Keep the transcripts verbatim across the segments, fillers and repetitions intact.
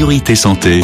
Priorité Santé.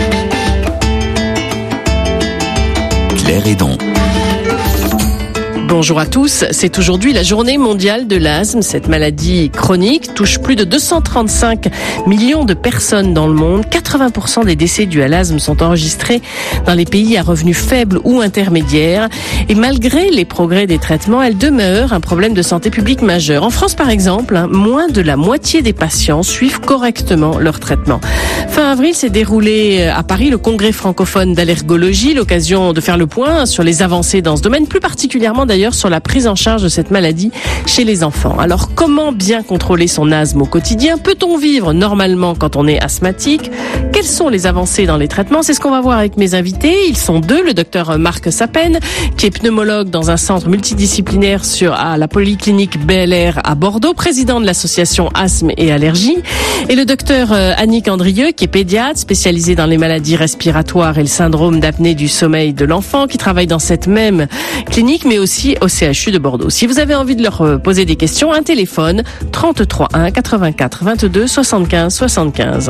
Claire Hédon. Bonjour à tous, c'est aujourd'hui la journée mondiale de l'asthme. Cette maladie chronique touche plus de deux cent trente-cinq millions de personnes dans le monde. quatre-vingts pour cent des décès dus à l'asthme sont enregistrés dans les pays à revenus faibles ou intermédiaires. Et malgré les progrès des traitements, elle demeure un problème de santé publique majeur. En France, par exemple, moins de la moitié des patients suivent correctement leur traitement. Fin avril s'est déroulé à Paris le congrès francophone d'allergologie, l'occasion de faire le point sur les avancées dans ce domaine, plus particulièrement d'ailleurs sur la prise en charge de cette maladie chez les enfants. Alors, comment bien contrôler son asthme au quotidien? Peut-on vivre normalement quand on est asthmatique? Quelles sont les avancées dans les traitements? C'est ce qu'on va voir avec mes invités. Ils sont deux, le docteur Marc Sapen, qui est pneumologue dans un centre multidisciplinaire sur, à la polyclinique B L R à Bordeaux, président de l'association Asthme et Allergies, et le docteur Annick Andrieux, qui est pédiatre, spécialisé dans les maladies respiratoires et le syndrome d'apnée du sommeil de l'enfant, qui travaille dans cette même clinique, mais aussi au C H U de Bordeaux. Si vous avez envie de leur poser des questions, un téléphone trente-trois un quatre-vingt-quatre vingt-deux soixante-quinze soixante-quinze.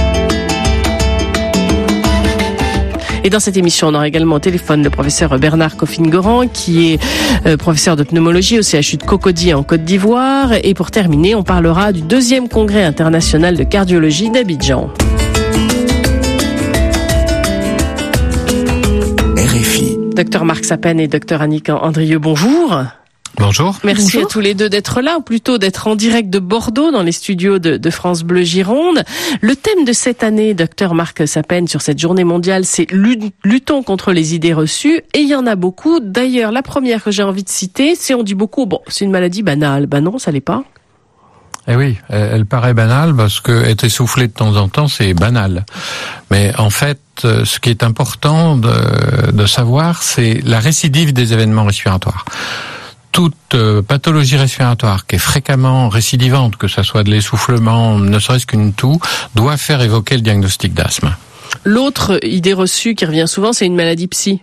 Et dans cette émission, on aura également au téléphone le professeur Bernard Coffin-Goran, qui est euh, professeur de pneumologie au C H U de Cocody en Côte d'Ivoire. Et pour terminer, on parlera du deuxième congrès international de cardiologie d'Abidjan. Docteur Marc Sapen et docteur Annick Andrieux, bonjour. Bonjour. Merci Bonjour. à tous les deux d'être là, ou plutôt d'être en direct de Bordeaux, dans les studios de, de France Bleu Gironde. Le thème de cette année, docteur Marc Sapen, sur cette journée mondiale, c'est luttons contre les idées reçues. Et il y en a beaucoup. D'ailleurs, la première que j'ai envie de citer, c'est on dit beaucoup, bon, c'est une maladie banale. Ben non, ça l'est pas. Eh oui, elle paraît banale parce que être essoufflé de temps en temps, c'est banal. Mais en fait, ce qui est important de, de savoir, c'est la récidive des événements respiratoires. Toute pathologie respiratoire qui est fréquemment récidivante, que ça soit de l'essoufflement, ne serait-ce qu'une toux, doit faire évoquer le diagnostic d'asthme. L'autre idée reçue qui revient souvent, c'est une maladie psy.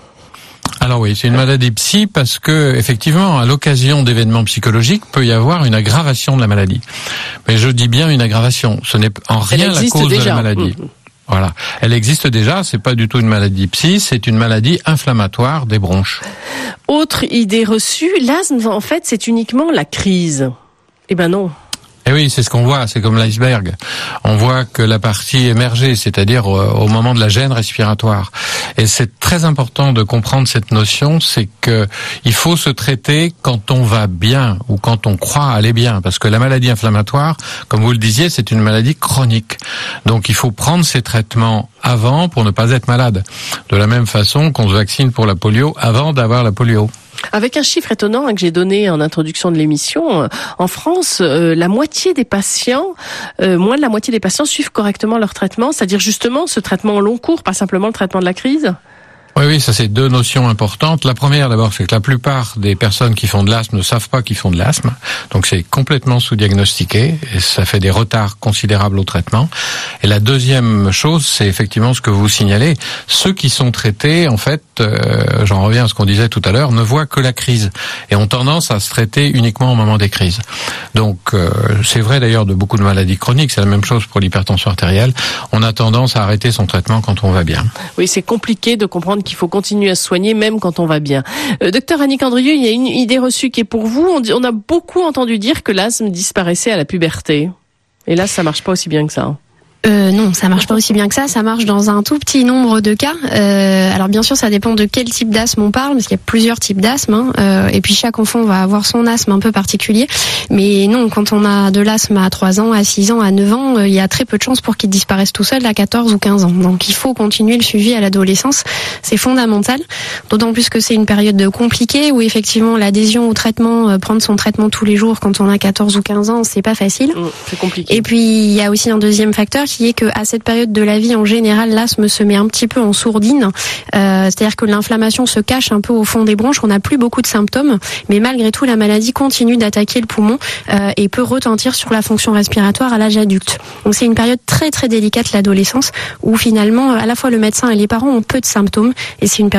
Alors oui, c'est une maladie psy parce que, effectivement, à l'occasion d'événements psychologiques, peut y avoir une aggravation de la maladie. Mais je dis bien une aggravation. Ce n'est en rien la cause déjà de la maladie. Mmh. Voilà. Elle existe déjà, c'est pas du tout une maladie psy, c'est une maladie inflammatoire des bronches. Autre idée reçue, l'asthme, en fait, c'est uniquement la crise. Eh ben non. Eh oui, c'est ce qu'on voit, c'est comme l'iceberg. On voit que la partie émergée, c'est-à-dire au moment de la gêne respiratoire. Et c'est très important de comprendre cette notion, c'est que il faut se traiter quand on va bien ou quand on croit aller bien. Parce que la maladie inflammatoire, comme vous le disiez, c'est une maladie chronique. Donc il faut prendre ces traitements avant pour ne pas être malade. De la même façon qu'on se vaccine pour la polio avant d'avoir la polio. Avec un chiffre étonnant que j'ai donné en introduction de l'émission, en France, euh, la moitié des patients, euh, moins de la moitié des patients suivent correctement leur traitement, c'est-à-dire justement ce traitement au long cours, pas simplement le traitement de la crise. Oui, oui, ça c'est deux notions importantes. La première d'abord, c'est que la plupart des personnes qui font de l'asthme ne savent pas qu'ils font de l'asthme, donc c'est complètement sous-diagnostiqué et ça fait des retards considérables au traitement. Et la deuxième chose, c'est effectivement ce que vous signalez, ceux qui sont traités, en fait, euh, j'en reviens à ce qu'on disait tout à l'heure, ne voient que la crise et ont tendance à se traiter uniquement au moment des crises. Donc euh, c'est vrai d'ailleurs de beaucoup de maladies chroniques, c'est la même chose pour l'hypertension artérielle, on a tendance à arrêter son traitement quand on va bien. Oui, c'est compliqué de comprendre qu'il faut continuer à se soigner même quand on va bien. Euh, docteur Annick Andrieux, il y a une idée reçue qui est pour vous. On, dit, on a beaucoup entendu dire que l'asthme disparaissait à la puberté. Et là, ça marche pas aussi bien que ça. Euh, non, ça marche pas aussi bien que ça. Ça marche dans un tout petit nombre de cas. Euh, alors bien sûr, ça dépend de quel type d'asthme on parle, parce qu'il y a plusieurs types d'asthme. Hein, euh, et puis chaque enfant va avoir son asthme un peu particulier. Mais non, quand on a de l'asthme à trois ans, à six ans, à neuf ans, euh, il y a très peu de chances pour qu'il disparaisse tout seul à quatorze ou quinze ans. Donc il faut continuer le suivi à l'adolescence. C'est fondamental. D'autant plus que c'est une période compliquée où effectivement l'adhésion au traitement, euh, prendre son traitement tous les jours quand on a quatorze ou quinze ans, c'est pas facile. Mmh, c'est compliqué. Et puis il y a aussi un deuxième facteur qui est qu'à cette période de la vie, en général, l'asthme se met un petit peu en sourdine. Euh, c'est-à-dire que l'inflammation se cache un peu au fond des bronches. On n'a plus beaucoup de symptômes, mais malgré tout, la maladie continue d'attaquer le poumon euh, et peut retentir sur la fonction respiratoire à l'âge adulte. Donc c'est une période très très délicate, l'adolescence, où finalement, à la fois le médecin et les parents ont peu de symptômes, et c'est une période sur laquelle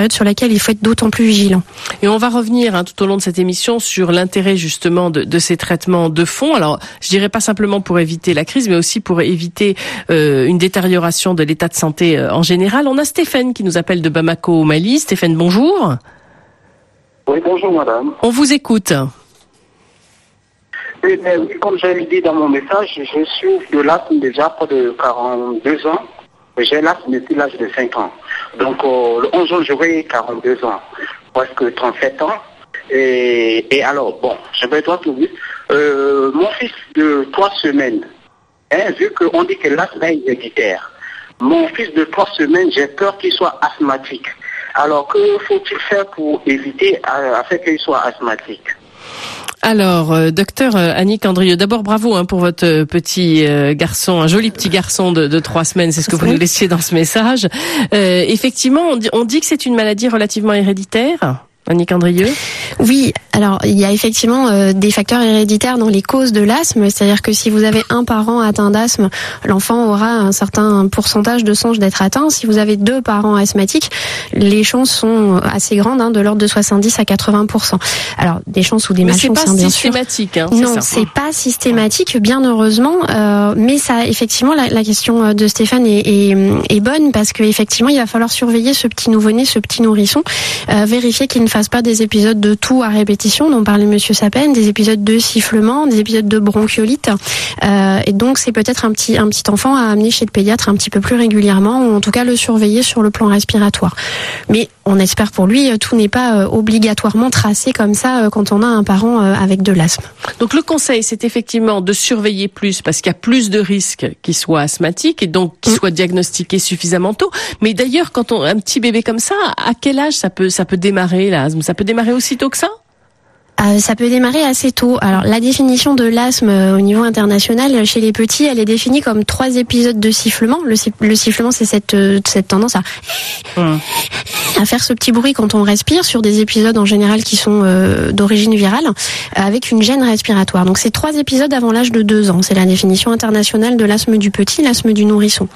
lequel il faut être d'autant plus vigilant. Et on va revenir hein, tout au long de cette émission sur l'intérêt justement de, de ces traitements de fond. Alors, je dirais pas simplement pour éviter la crise, mais aussi pour éviter euh, une détérioration de l'état de santé euh, en général. On a Stéphane qui nous appelle de Bamako au Mali. Stéphane, bonjour. Oui, bonjour madame. On vous écoute. Oui, mais comme j'ai dit dans mon message, je souffre de l'asthme déjà près de quarante-deux ans. J'ai l'asthme depuis l'âge de cinq ans. Donc euh, le onze juin, j'aurai quarante-deux ans, presque trente-sept ans. Et, et alors, bon, je vais droit tout vite. Euh, mon fils de trois semaines, hein, vu qu'on dit que l'asthme est héréditaire, mon fils de trois semaines, j'ai peur qu'il soit asthmatique. Alors, que faut-il faire pour éviter à, à faire qu'il soit asthmatique? Alors, euh, docteur euh, Annick Andrieux, d'abord bravo hein, pour votre euh, petit euh, garçon, un joli petit garçon de, de trois semaines, c'est ce que vous nous laissiez dans ce message. Euh, effectivement, on dit, on dit que c'est une maladie relativement héréditaire, Annick Andrieux. Oui, alors il y a effectivement euh, des facteurs héréditaires dans les causes de l'asthme, c'est-à-dire que si vous avez un parent atteint d'asthme, l'enfant aura un certain pourcentage de chances d'être atteint. Si vous avez deux parents asthmatiques, les chances sont assez grandes, hein, de l'ordre de soixante-dix à quatre-vingts pour cent. Alors des chances ou des malchances, hein, bien sûr. Mais c'est pas systématique, hein, non, c'est, c'est pas systématique, bien heureusement, euh, mais ça, effectivement, la, la question de Stéphane est, est, est bonne parce que effectivement, il va falloir surveiller ce petit nouveau-né, ce petit nourrisson, euh, vérifier qu'il ne fasse pas des épisodes de toux à répétition dont parlait Monsieur Sapin, des épisodes de sifflement, des épisodes de bronchiolite. Euh, et donc c'est peut-être un petit un petit enfant à amener chez le pédiatre un petit peu plus régulièrement, ou en tout cas le surveiller sur le plan respiratoire. Mais on espère pour lui, tout n'est pas obligatoirement tracé comme ça quand on a un parent avec de l'asthme. Donc le conseil, c'est effectivement de surveiller plus parce qu'il y a plus de risques qu'il soit asthmatique et donc qu'il mmh. soit diagnostiqué suffisamment tôt. Mais d'ailleurs, quand on un petit bébé comme ça, à quel âge ça peut ça peut démarrer l'asthme? Ça peut démarrer aussitôt que ça? Euh, ça peut démarrer assez tôt. Alors la définition de l'asthme euh, au niveau international chez les petits, elle est définie comme trois épisodes de sifflement. Le, le sifflement, c'est cette euh, cette tendance à mmh. à faire ce petit bruit quand on respire sur des épisodes en général qui sont euh, d'origine virale, euh, avec une gêne respiratoire. Donc c'est trois épisodes avant l'âge de deux ans. C'est la définition internationale de l'asthme du petit, l'asthme du nourrisson.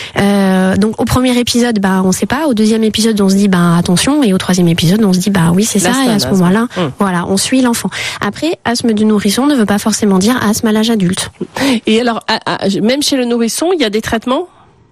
Euh, donc au premier épisode, bah on sait pas. Au deuxième épisode, on se dit bah attention, et au troisième épisode, on se dit bah oui c'est ça. Et à ce moment-là, mmh. voilà, on suit l'enfant. Après, asthme du nourrisson ne veut pas forcément dire asthme à l'âge adulte. Et alors, à, à, même chez le nourrisson, il y a des traitements ?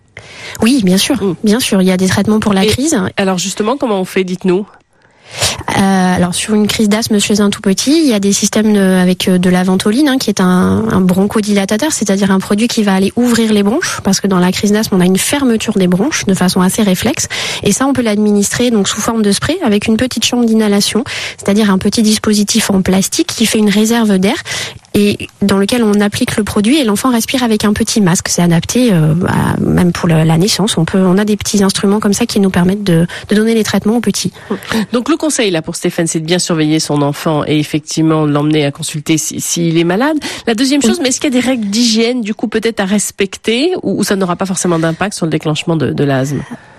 Oui, bien sûr, mmh. bien sûr, il y a des traitements pour la Et crise. Alors justement, comment on fait, dites-nous ? Euh, alors sur une crise d'asthme chez un tout petit, il y a des systèmes de, avec de la ventoline, hein, qui est un, un bronchodilatateur, c'est-à-dire un produit qui va aller ouvrir les bronches, parce que dans la crise d'asthme, on a une fermeture des bronches de façon assez réflexe, et ça on peut l'administrer donc sous forme de spray avec une petite chambre d'inhalation, c'est-à-dire un petit dispositif en plastique qui fait une réserve d'air et dans lequel on applique le produit et l'enfant respire avec un petit masque. C'est adapté euh, à, même pour la, la naissance. On peut, on a des petits instruments comme ça qui nous permettent de, de donner les traitements aux petits. Donc le conseil là pour Stéphane, c'est de bien surveiller son enfant et effectivement l'emmener à consulter s'il si, est malade. La deuxième chose, oui. mais est-ce qu'il y a des règles d'hygiène du coup peut-être à respecter ou, ou ça n'aura pas forcément d'impact sur le déclenchement de, de l'asthme?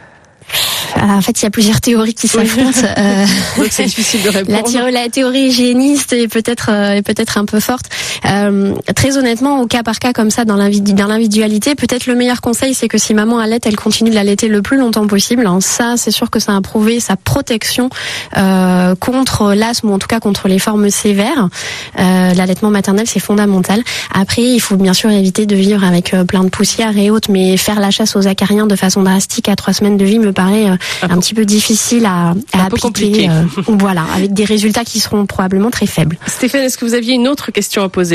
En fait, il y a plusieurs théories qui s'affrontent. Euh, Donc c'est difficile de répondre. La, théorie, la théorie hygiéniste est peut-être euh, est peut-être un peu forte. Euh, très honnêtement, au cas par cas comme ça, dans l'individualité, peut-être le meilleur conseil, c'est que si maman allait, elle continue de l'allaiter le plus longtemps possible. Hein. Ça, c'est sûr que ça a prouvé sa protection euh, contre l'asthme ou en tout cas contre les formes sévères. Euh, l'allaitement maternel, c'est fondamental. Après, il faut bien sûr éviter de vivre avec euh, plein de poussière et autres, mais faire la chasse aux acariens de façon drastique à trois semaines de vie me paraît euh, un petit peu difficile à, à appliquer, euh, voilà, avec des résultats qui seront probablement très faibles. Stéphane, est-ce que vous aviez une autre question à poser ?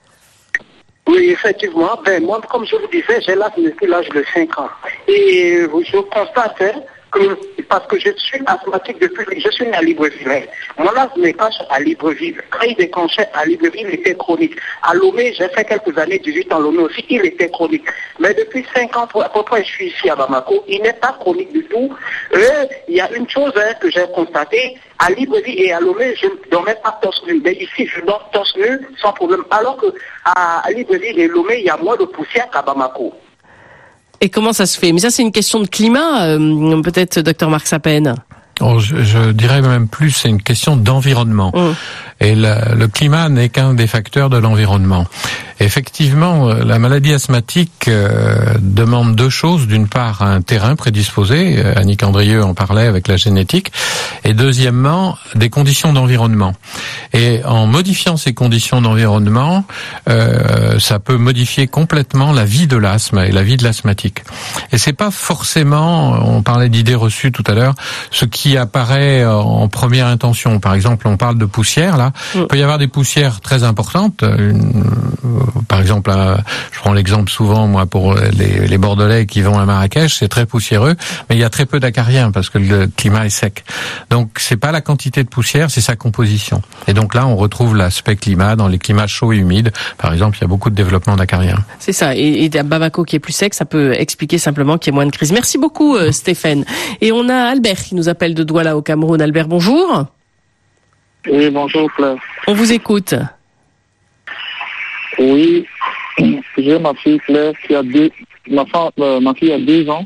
Oui, effectivement. Ben, moi, comme je vous disais, j'ai l'asthme depuis l'âge de cinq ans. Et je constate que, parce que je suis asthmatique depuis, je suis né à Libreville. Mon asthme est à Libreville. Quand il déclenchait à Libreville, il était chronique. À Lomé, j'ai fait quelques années, dix-huit ans, Lomé aussi, il était chronique. Mais depuis cinq ans, à peu près, je suis ici à Bamako, il n'est pas chronique du tout. Et il y a une chose hein, que j'ai constatée, à Libreville et à Lomé, je ne dormais pas torse nu. Mais ici, je dors torse nu sans problème. Alors que à Libreville et Lomé, il y a moins de poussière qu'à Bamako. Et comment ça se fait? Mais ça, c'est une question de climat, euh, peut-être, docteur Marc Sapin. Oh, je, je dirais même plus, c'est une question d'environnement. Mmh. Et le, le climat n'est qu'un des facteurs de l'environnement. Effectivement, la maladie asthmatique euh, demande deux choses. D'une part, un terrain prédisposé, Annick Andrieux en parlait avec la génétique, et deuxièmement, des conditions d'environnement. Et en modifiant ces conditions d'environnement, euh, ça peut modifier complètement la vie de l'asthme et la vie de l'asthmatique. Et c'est pas forcément, on parlait d'idées reçues tout à l'heure, ce qui apparaît en première intention. Par exemple, on parle de poussière, là. Il peut y avoir des poussières très importantes. Une, par exemple, je prends l'exemple souvent, moi, pour les, les Bordelais qui vont à Marrakech, c'est très poussiéreux, mais il y a très peu d'acariens parce que le climat est sec. Donc, c'est pas la quantité de poussière, c'est sa composition. Et donc là, on retrouve l'aspect climat dans les climats chauds et humides. Par exemple, il y a beaucoup de développement d'acariens. C'est ça. Et, et Bamako qui est plus sec, ça peut expliquer simplement qu'il y ait moins de crise. Merci beaucoup, euh, Stéphane. Et on a Albert qui nous appelle de Douala au Cameroun. Albert, bonjour. Oui, bonjour Claire. On vous écoute. Oui, j'ai ma fille Claire qui a deux, ma, femme, euh, ma fille a deux ans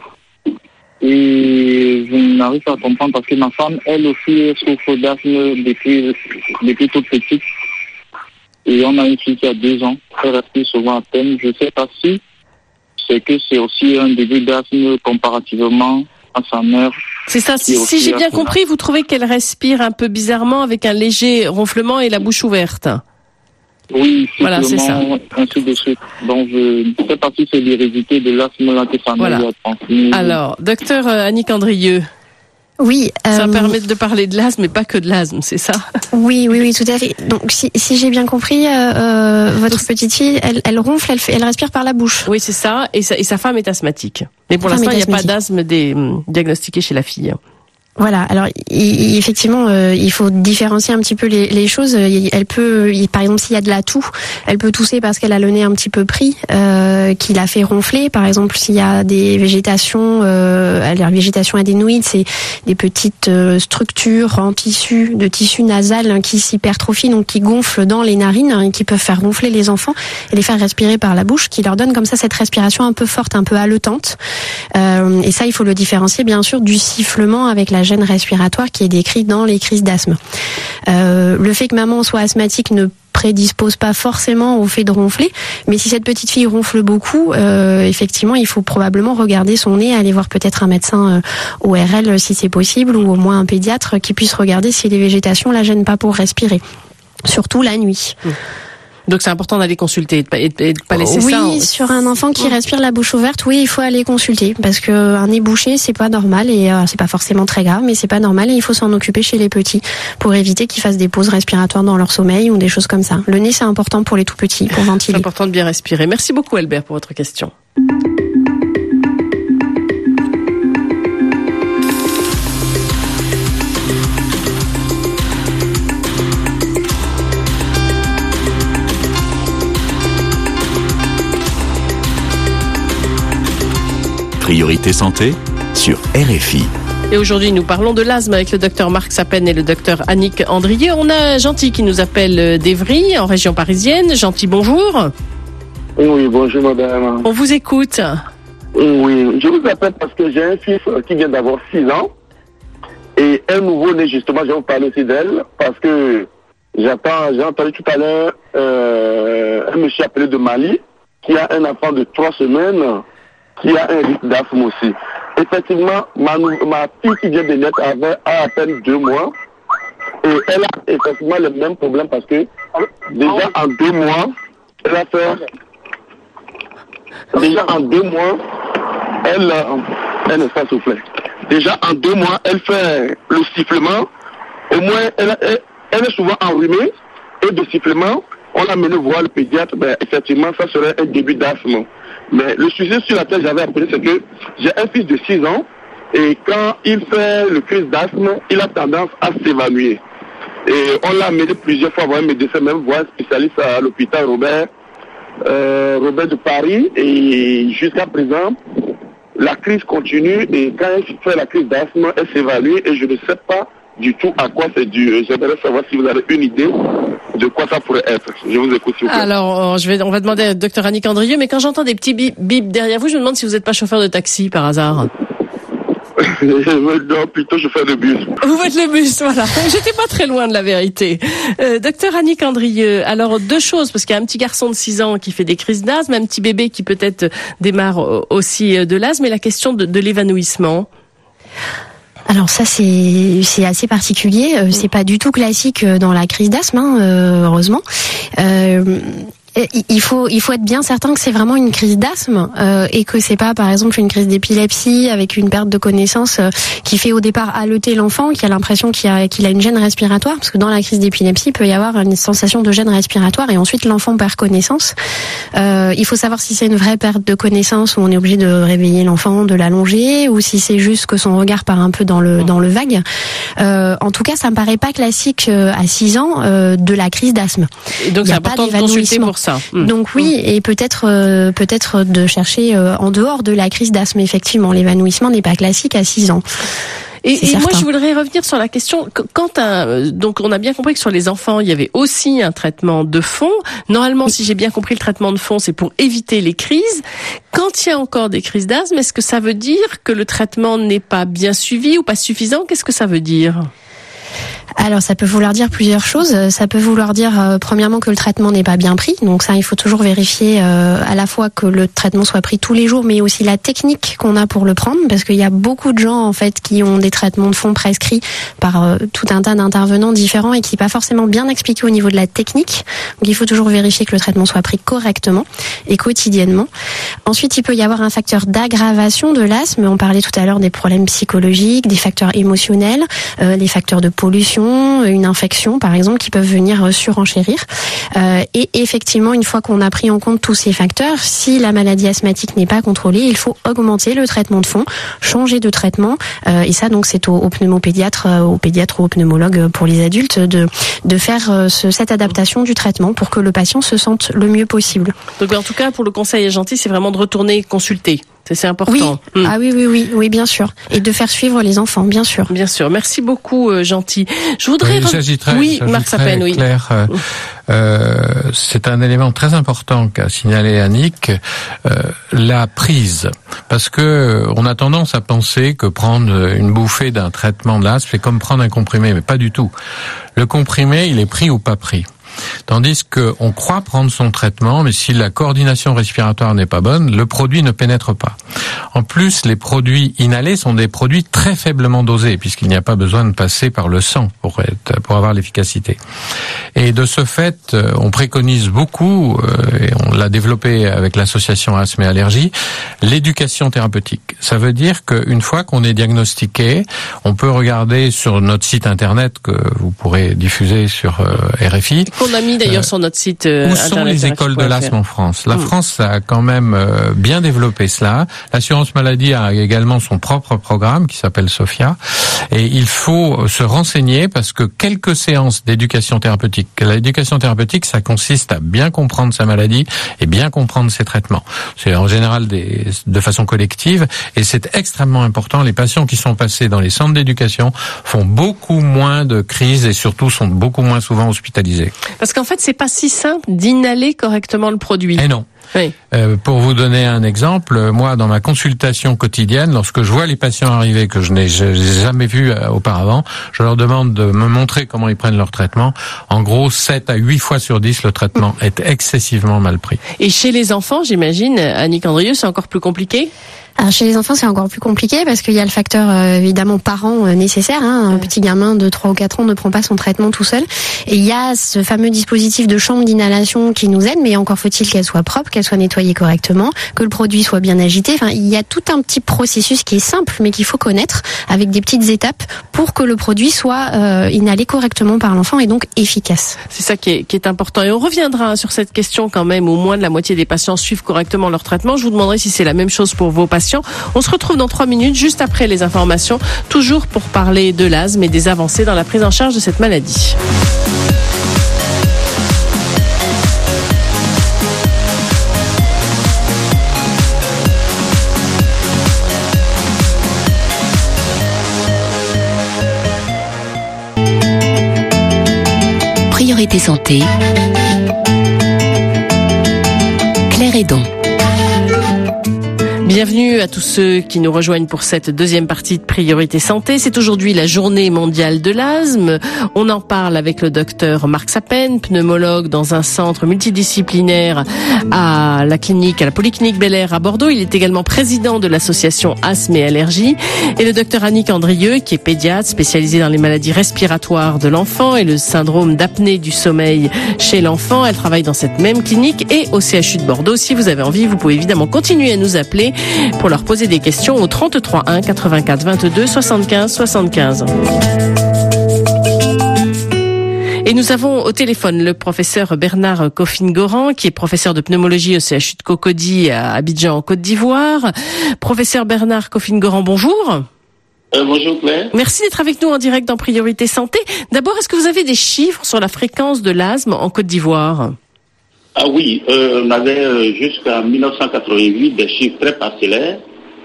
et je n'arrive pas à comprendre parce que ma femme, elle aussi souffre d'asthme depuis, depuis toute petite et on a une fille qui a deux ans, elle respire souvent à peine. Je ne sais pas si c'est que c'est aussi un début d'asthme comparativement à sa mère. C'est ça, si, si j'ai bien compris, vous trouvez qu'elle respire un peu bizarrement avec un léger ronflement et la bouche ouverte. Oui, voilà, c'est ça. Ainsi de suite. Donc, je ne sais pas si c'est l'hérédité de l'asthme là que sa mère lui a transmis. Alors, docteur Annick Andrieux. Oui. Ça euh... permet de parler de l'asthme, mais pas que de l'asthme, c'est ça? Oui, oui, oui, tout à fait. Donc, si, si j'ai bien compris, euh, votre Donc, petite fille, elle, elle ronfle, elle, fait, elle respire par la bouche. Oui, c'est ça. Et, sa, et sa femme est asthmatique. Mais pour l'instant, il n'y a pas d'asthme des, diagnostiqué chez la fille. Voilà. Alors, il, effectivement, euh, il faut différencier un petit peu les, les choses. Elle peut, il, par exemple, s'il y a de la toux, elle peut tousser parce qu'elle a le nez un petit peu pris, euh, qui la fait ronfler. Par exemple, s'il y a des végétations, euh, la végétation adénoïde, c'est des petites euh, structures en tissu, de tissu nasal hein, qui s'hypertrophient, donc qui gonflent dans les narines hein, et qui peuvent faire ronfler les enfants et les faire respirer par la bouche, qui leur donne comme ça cette respiration un peu forte, un peu haletante. Euh, et ça, il faut le différencier, bien sûr, du sifflement avec la gêne respiratoire qui est décrit dans les crises d'asthme. Euh, le fait que maman soit asthmatique ne prédispose pas forcément au fait de ronfler, mais si cette petite fille ronfle beaucoup, euh, effectivement, il faut probablement regarder son nez, aller voir peut-être un médecin euh, O R L si c'est possible, ou au moins un pédiatre qui puisse regarder si les végétations la gênent pas pour respirer, surtout la nuit. Mmh. Donc c'est important d'aller consulter et de pas, et de pas laisser oui, ça. Oui, sur un enfant qui respire la bouche ouverte, oui, il faut aller consulter parce que un nez bouché, c'est pas normal et euh, c'est pas forcément très grave, mais c'est pas normal et il faut s'en occuper chez les petits pour éviter qu'ils fassent des pauses respiratoires dans leur sommeil ou des choses comme ça. Le nez, c'est important pour les tout petits, pour ventiler. C'est important de bien respirer. Merci beaucoup Albert pour votre question. Priorité santé sur R F I. Et aujourd'hui, nous parlons de l'asthme avec le docteur Marc Sapen et le docteur Annick Andrieux. On a Gentil qui nous appelle d'Evry, en région parisienne. Gentil, bonjour. Oui, bonjour madame. On vous écoute. Oui, je vous appelle parce que j'ai un fils qui vient d'avoir six ans. Et un nouveau-né, justement, je vais vous parler aussi d'elle parce que j'attends, j'ai entendu tout à l'heure euh, un monsieur appelé de Mali qui a un enfant de trois semaines qui a un risque d'asthme aussi. Effectivement, ma, ma fille qui vient de naître avait à, à peine deux mois et elle a effectivement le même problème parce que déjà en deux mois, elle a fait déjà en deux mois, elle, elle ne fait souffler. Déjà en deux mois, elle fait le sifflement. Au moins, elle, elle, elle est souvent enrhumée et de sifflement. On l'a mené voir le pédiatre, ben, effectivement, ça serait un début d'asthme. Mais le sujet sur lequel j'avais appelé, c'est que j'ai un fils de six ans et quand il fait le crise d'asthme, il a tendance à s'évanouir. Et on l'a mené plusieurs fois voir un médecin, même voir un spécialiste à l'hôpital Robert, euh, Robert de Paris. Et jusqu'à présent, la crise continue et quand il fait la crise d'asthme, elle s'évanouit et je ne sais pas du tout à quoi c'est dû. J'aimerais savoir si vous avez une idée de quoi ça pourrait être. Je vous écoute s'il vous plaît. Alors, je vais, on va demander à docteur Annick Andrieux, mais quand j'entends des petits bip, bip derrière vous, je me demande si vous n'êtes pas chauffeur de taxi par hasard. Non, plutôt je fais le bus. Vous faites le bus, voilà. J'étais pas très loin de la vérité. Euh, docteur Annick Andrieux, alors deux choses, parce qu'il y a un petit garçon de six ans qui fait des crises d'asthme, un petit bébé qui peut-être démarre aussi de l'asthme, et la question de, de l'évanouissement. Alors ça c'est c'est assez particulier, euh, c'est pas du tout classique dans la crise d'asthme, hein, euh, heureusement. Euh, Il faut il faut être bien certain que c'est vraiment une crise d'asthme euh, et que c'est pas par exemple une crise d'épilepsie avec une perte de connaissance euh, qui fait au départ haleter l'enfant, qui a l'impression qu'il a qu'il a une gêne respiratoire, parce que dans la crise d'épilepsie il peut y avoir une sensation de gêne respiratoire et ensuite l'enfant perd connaissance. Euh, il faut savoir si c'est une vraie perte de connaissance où on est obligé de réveiller l'enfant, de l'allonger, ou si c'est juste que son regard part un peu dans le dans le vague. Euh, en tout cas, ça me paraît pas classique euh, à six ans euh, de la crise d'asthme. Et donc c'est important de consulter pour ça. Mmh. Donc oui, et peut-être euh, peut-être de chercher euh, en dehors de la crise d'asthme. Effectivement, l'évanouissement n'est pas classique à six ans. Et, et moi, je voudrais revenir sur la question. Quand un, donc, on a bien compris que sur les enfants, il y avait aussi un traitement de fond. Normalement, si j'ai bien compris, le traitement de fond, c'est pour éviter les crises. Quand il y a encore des crises d'asthme, est-ce que ça veut dire que le traitement n'est pas bien suivi ou pas suffisant? Qu'est-ce que ça veut dire? Alors ça peut vouloir dire plusieurs choses. Ça peut vouloir dire euh, premièrement que le traitement n'est pas bien pris. Donc ça, il faut toujours vérifier euh, à la fois que le traitement soit pris tous les jours, mais aussi la technique qu'on a pour le prendre, parce qu'il y a beaucoup de gens en fait qui ont des traitements de fond prescrits par euh, tout un tas d'intervenants différents et qui n'est pas forcément bien expliqué au niveau de la technique. Donc il faut toujours vérifier que le traitement soit pris correctement et quotidiennement. Ensuite, il peut y avoir un facteur d'aggravation de l'asthme. On parlait tout à l'heure des problèmes psychologiques, des facteurs émotionnels, euh, des facteurs de pollution, une infection par exemple, qui peuvent venir surenchérir. Euh, et effectivement, une fois qu'on a pris en compte tous ces facteurs, si la maladie asthmatique n'est pas contrôlée, il faut augmenter le traitement de fond, changer de traitement. Euh, et ça, donc, c'est au, au pneumopédiatre, au pédiatre ou au pneumologue pour les adultes de de faire ce, cette adaptation du traitement pour que le patient se sente le mieux possible. Donc, en tout cas, pour le conseil gentil, c'est vraiment de retourner consulter. C'est important. Oui. Mmh. Ah oui, oui, oui, oui, bien sûr. Et de faire suivre les enfants, bien sûr. Bien sûr. Merci beaucoup, euh, Gentil. Je voudrais... Oui, j'agiterais, oui, Marc Sapin, oui. Claire, euh, euh, c'est un élément très important qu'a signalé Annick, euh, la prise. Parce que on a tendance à penser que prendre une bouffée d'un traitement de l'asthme, c'est comme prendre un comprimé, mais pas du tout. Le comprimé, il est pris ou pas pris. Tandis que on croit prendre son traitement, mais si la coordination respiratoire n'est pas bonne, le produit ne pénètre pas. En plus, les produits inhalés sont des produits très faiblement dosés, puisqu'il n'y a pas besoin de passer par le sang pour être, pour avoir l'efficacité. Et de ce fait, on préconise beaucoup, et on l'a développé avec l'association Asthme et Allergie, l'éducation thérapeutique. Ça veut dire qu'une fois qu'on est diagnostiqué, on peut regarder sur notre site internet que vous pourrez diffuser sur R F I. On a mis d'ailleurs euh, sur notre site euh, où sont les écoles de l'asthme en France? La mmh. France a quand même euh, bien développé cela. L'assurance maladie a également son propre programme qui s'appelle Sophia. Et il faut se renseigner parce que quelques séances d'éducation thérapeutique. L'éducation thérapeutique, ça consiste à bien comprendre sa maladie et bien comprendre ses traitements. C'est en général des, de façon collective et c'est extrêmement important. Les patients qui sont passés dans les centres d'éducation font beaucoup moins de crises et surtout sont beaucoup moins souvent hospitalisés. Parce qu'en fait, c'est pas si simple d'inhaler correctement le produit. Eh non. Oui. Euh, pour vous donner un exemple, moi, dans ma consultation quotidienne, lorsque je vois les patients arriver que je n'ai jamais vus euh, auparavant, je leur demande de me montrer comment ils prennent leur traitement. En gros, sept à huit fois sur dix, le traitement est excessivement mal pris. Et chez les enfants, j'imagine, Annick Andrieux, c'est encore plus compliqué? Alors chez les enfants, c'est encore plus compliqué parce qu'il y a le facteur euh, évidemment parent euh, nécessaire. Hein. Un petit gamin de trois ou quatre ans ne prend pas son traitement tout seul. Et il y a ce fameux dispositif de chambre d'inhalation qui nous aide, mais encore faut-il qu'elle soit propre, qu'elle soit nettoyée correctement, que le produit soit bien agité. Enfin, il y a tout un petit processus qui est simple, mais qu'il faut connaître avec des petites étapes pour que le produit soit euh, inhalé correctement par l'enfant et donc efficace. C'est ça qui est, qui est important. Et on reviendra sur cette question quand même. Au moins de la moitié des patients suivent correctement leur traitement. Je vous demanderai si c'est la même chose pour vos patients. On se retrouve dans trois minutes, juste après les informations, toujours pour parler de l'asthme et des avancées dans la prise en charge de cette maladie. Priorité santé, Claire Hédon. Bienvenue à tous ceux qui nous rejoignent pour cette deuxième partie de Priorité Santé. C'est aujourd'hui la journée mondiale de l'asthme. On en parle avec le docteur Marc Sapen, pneumologue dans un centre multidisciplinaire à la clinique, à la Polyclinique Bel Air à Bordeaux. Il est également président de l'association Asthme et Allergies. Et le docteur Annick Andrieux, qui est pédiatre spécialisée dans les maladies respiratoires de l'enfant et le syndrome d'apnée du sommeil chez l'enfant. Elle travaille dans cette même clinique et au C H U de Bordeaux. Si vous avez envie, vous pouvez évidemment continuer à nous appeler pour leur poser des questions au trente-trois un quatre-vingt-quatre vingt-deux soixante-quinze soixante-quinze. Et nous avons au téléphone le professeur Bernard Coffin-Goran, qui est professeur de pneumologie au C H U de Cocody à Abidjan en Côte d'Ivoire. Professeur Bernard Coffin-Goran, bonjour. Euh, bonjour Claire. Merci d'être avec nous en direct dans Priorité Santé. D'abord, est-ce que vous avez des chiffres sur la fréquence de l'asthme en Côte d'Ivoire ? Ah oui, euh, on avait euh, jusqu'en dix-neuf cent quatre-vingt-huit des chiffres très parcellaires,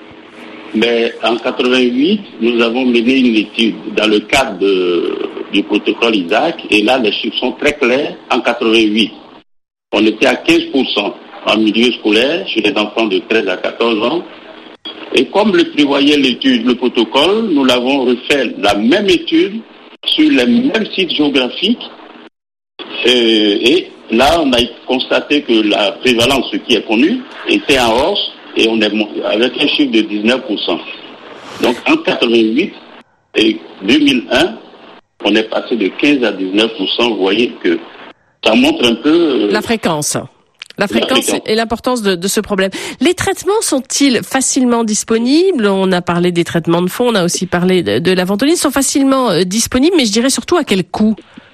mais en quatre-vingt-huit, nous avons mené une étude dans le cadre de, du protocole Isaac, et là les chiffres sont très clairs. En quatre-vingt-huit, on était à quinze pour cent en milieu scolaire chez les enfants de treize à quatorze ans, et comme le prévoyait l'étude, le protocole, nous l'avons refait la même étude sur les mêmes sites géographiques, euh, et là, on a constaté que la prévalence, ce qui est connu, était en hausse et on est avec un chiffre de dix-neuf pour cent. Donc, en quatre-vingt-huit et deux mille un, on est passé de quinze à dix-neuf pour cent. Vous voyez que ça montre un peu... Euh, la fréquence. La fréquence, la fréquence et l'importance de, de ce problème. Les traitements sont-ils facilement disponibles ? On a parlé des traitements de fond, on a aussi parlé de, de la ventoline. Ils sont facilement euh, disponibles, mais je dirais surtout à quel coût ?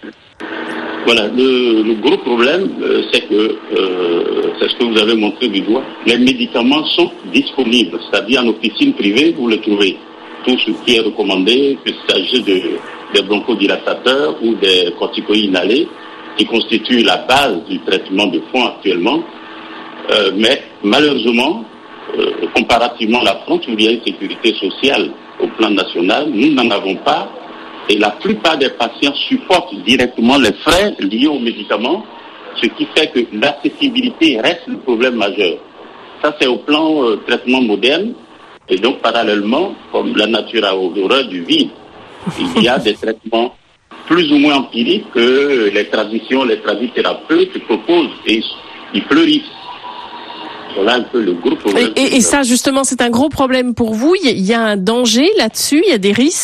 Voilà, le, le gros problème, euh, c'est que, euh, c'est ce que vous avez montré du doigt, les médicaments sont disponibles, c'est-à-dire en officine privée, vous les trouvez. Tout ce qui est recommandé, qu'il s'agisse de, des bronchodilatateurs ou des corticoïdes inhalés, qui constituent la base du traitement de fond actuellement. Euh, mais malheureusement, euh, comparativement à la France, où il y a une sécurité sociale au plan national, nous n'en avons pas. Et la plupart des patients supportent directement les frais liés aux médicaments, ce qui fait que l'accessibilité reste le problème majeur. Ça, c'est au plan euh, traitement moderne. Et donc, parallèlement, comme la nature a horreur du vide, il y a des traitements plus ou moins empiriques que les traditions, les tradithérapeutes proposent et ils fleurissent. Voilà un peu le gros problème. Et, et, et ça, justement, c'est un gros problème pour vous. Il y a un danger là-dessus, il y a des risques ?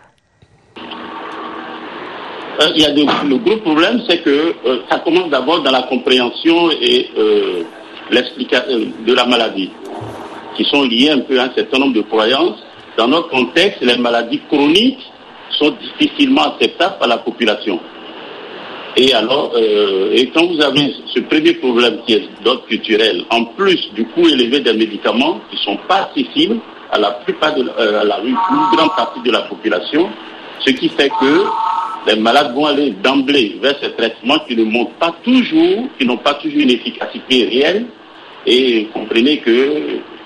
Euh, il y a de, le gros problème, c'est que euh, ça commence d'abord dans la compréhension et euh, l'explication de la maladie, qui sont liées un peu à un certain nombre de croyances. Dans notre contexte, les maladies chroniques sont difficilement acceptables par la population. Et alors, euh, et quand vous avez ce premier problème qui est d'ordre culturel, en plus du coût élevé des médicaments qui ne sont pas accessibles à la plupart de euh, à la plus grande partie de la population, ce qui fait que les malades vont aller d'emblée vers ces traitements qui ne montrent pas toujours, qui n'ont pas toujours une efficacité réelle. Et comprenez que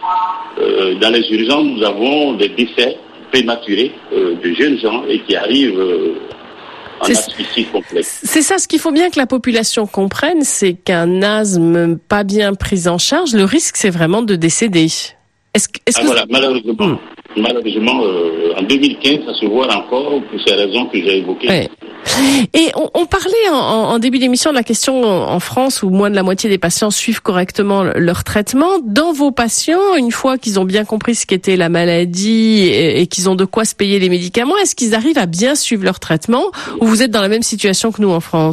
euh, dans les urgences, nous avons des décès prématurés euh, de jeunes gens et qui arrivent euh, en asphyxie complexe. C'est ça, ce qu'il faut bien que la population comprenne, c'est qu'un asthme pas bien pris en charge, le risque c'est vraiment de décéder. Est-ce, est-ce ah, que voilà, malheureusement. Hum. Malheureusement, euh, en deux mille quinze, ça se voit encore pour ces raisons que j'ai évoquées. Ouais. Et on, on parlait en, en début d'émission de la question en France où moins de la moitié des patients suivent correctement leur traitement. Dans vos patients, une fois qu'ils ont bien compris ce qu'était la maladie et, et qu'ils ont de quoi se payer les médicaments, est-ce qu'ils arrivent à bien suivre leur traitement ou vous êtes dans la même situation que nous en France ?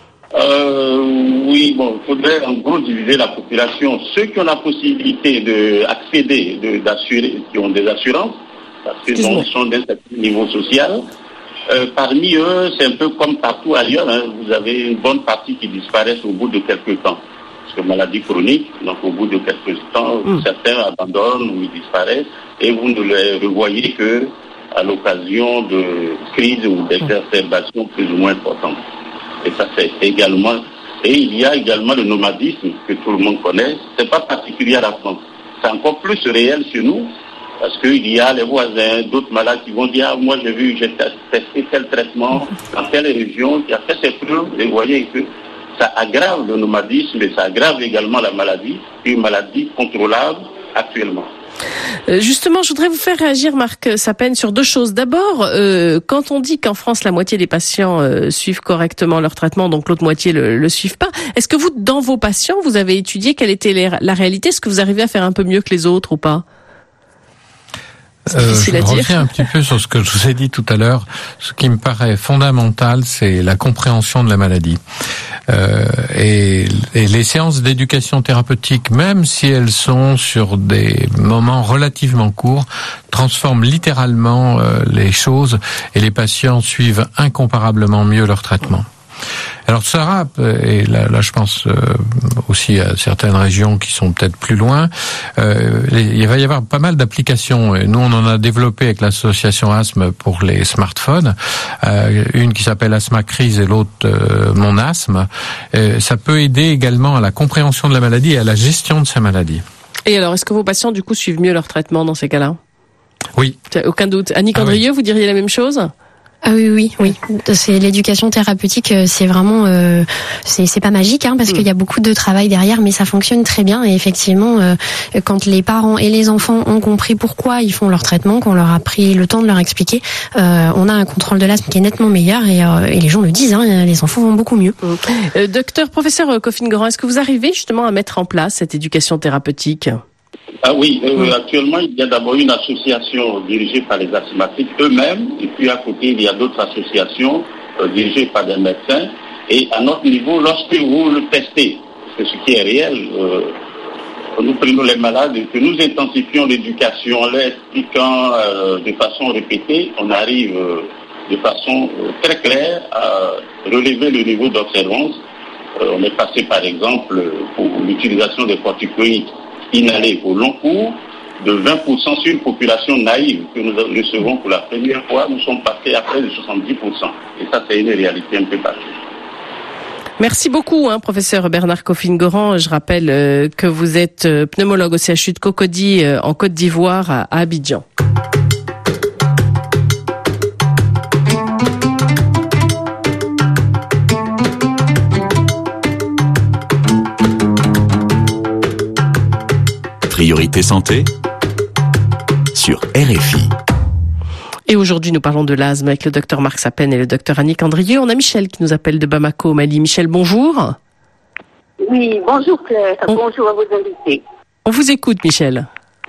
Euh, oui, bon, il faudrait en gros diviser la population. Ceux qui ont la possibilité d'accéder, de, d'assurer, qui ont des assurances, parce qu'ils sont d'un certain niveau social, euh, parmi eux, c'est un peu comme partout ailleurs, hein, vous avez une bonne partie qui disparaissent au bout de quelques temps. Parce que maladie chronique, donc au bout de quelques temps, mmh. certains abandonnent ou ils disparaissent, et vous ne les revoyez que à l'occasion de crises ou d'exacerbations plus ou moins importantes. Et ça, c'est également... Et il y a également le nomadisme que tout le monde connaît. C'est pas particulier à la France. C'est encore plus réel chez nous parce qu'il y a les voisins, d'autres malades qui vont dire ah, « moi j'ai vu, j'ai testé tel traitement dans telle région qui a fait ses preuves. » Et vous voyez que ça aggrave le nomadisme et ça aggrave également la maladie, une maladie contrôlable actuellement. Justement, je voudrais vous faire réagir, Marc Sapin, sur deux choses. D'abord, euh, quand on dit qu'en France, la moitié des patients euh, suivent correctement leur traitement, donc l'autre moitié le, le suivent pas, est-ce que vous, dans vos patients, vous avez étudié quelle était les, la réalité? Est-ce que vous arrivez à faire un peu mieux que les autres ou pas? Euh, je reviens un petit peu sur ce que je vous ai dit tout à l'heure. Ce qui me paraît fondamental, c'est la compréhension de la maladie. Euh, et, et les séances d'éducation thérapeutique, même si elles sont sur des moments relativement courts, transforment littéralement euh, les choses et les patients suivent incomparablement mieux leur traitement. Alors Sarah, et là, là je pense euh, aussi à certaines régions qui sont peut-être plus loin, euh, il va y avoir pas mal d'applications. Nous, on en a développé avec l'association Asthme pour les smartphones, euh, une qui s'appelle Asthma Crise et l'autre euh, Mon Asthme. Euh, ça peut aider également à la compréhension de la maladie et à la gestion de sa maladie. Et alors, est-ce que vos patients, du coup, suivent mieux leur traitement dans ces cas-là? Oui. Aucun doute. Annick Ah, Andrieux, oui. vous diriez la même chose? Ah oui, oui, oui. C'est l'éducation thérapeutique, c'est vraiment, euh, c'est, c'est pas magique, hein, parce mmh. qu'il y a beaucoup de travail derrière, mais ça fonctionne très bien. Et effectivement, euh, quand les parents et les enfants ont compris pourquoi ils font leur traitement, qu'on leur a pris le temps de leur expliquer, euh, on a un contrôle de l'asthme qui est nettement meilleur. Et, euh, et les gens le disent, hein, les enfants vont beaucoup mieux. Mmh. Euh, docteur, professeur Coffin-Goran, est-ce que vous arrivez justement à mettre en place cette éducation thérapeutique? Ah oui, euh, mmh. actuellement, il y a d'abord une association dirigée par les asthmatiques eux-mêmes, et puis à côté, il y a d'autres associations euh, dirigées par des médecins. Et à notre niveau, lorsque vous le testez, c'est ce qui est réel, euh, nous prenons les malades et que nous intensifions l'éducation en leur expliquant euh, de façon répétée, on arrive euh, de façon euh, très claire à relever le niveau d'observance. Euh, on est passé, par exemple, pour l'utilisation des corticoïdes inhalés au long cours, de vingt pour cent sur une population naïve que nous recevons pour la première fois, nous sommes passés à près de soixante-dix pour cent. Et ça, c'est une réalité un peu partout. Merci beaucoup, hein, professeur Bernard Coffin-Goran. Je rappelle euh, que vous êtes euh, pneumologue au C H U de Cocody euh, en Côte d'Ivoire, à, à Abidjan. Priorité santé sur R F I. Et aujourd'hui, nous parlons de l'asthme avec le docteur Marc Sapin et le docteur Annick Andrieux. On a Michel qui nous appelle de Bamako, au Mali. Michel, bonjour. Oui, bonjour Claire, on... bonjour à vos invités. On vous écoute, Michel.